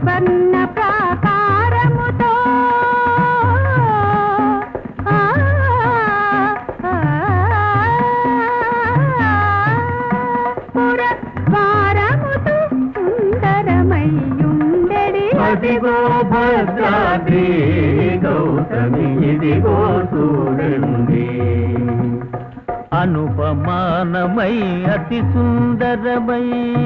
వర్ణ ప్రాకారముతో పురద్వారముతో సుందరమయ్యుండెడి అదిగో భద్రాద్రి గౌతమి ఇదిగో చూడండి అనుపమానమై అతి సుందరమై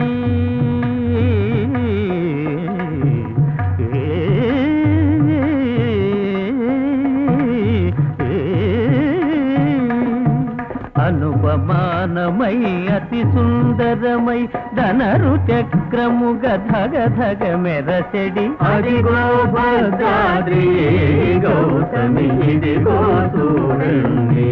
అనుపమానమై అతి సుందరమై ధనరు చక్రముగ ధగ ధగ మెరసెడి అదిగో భద్రాద్రి గౌతమి ఇదిగో చూడండి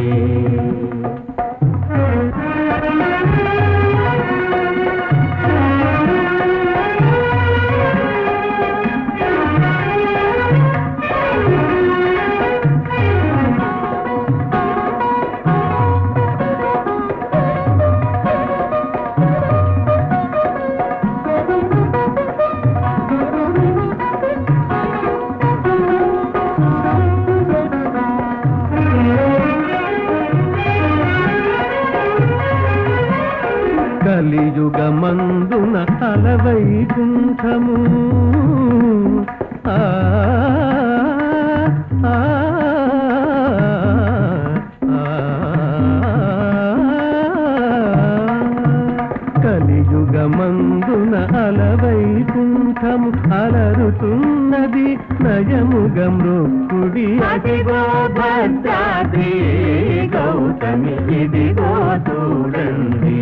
కలియుగమందున అలవైకుంఠము కలియుగమందున అలవైకుంఠము అలరుతున్నది నయముగ మృక్కుడి అదిగో భద్రాద్రి గౌతమి ఇదిగో చూడండి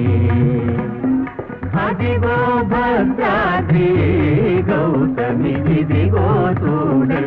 అదిగో భద్రాద్రి గౌతమి ఇదిగో చూడండి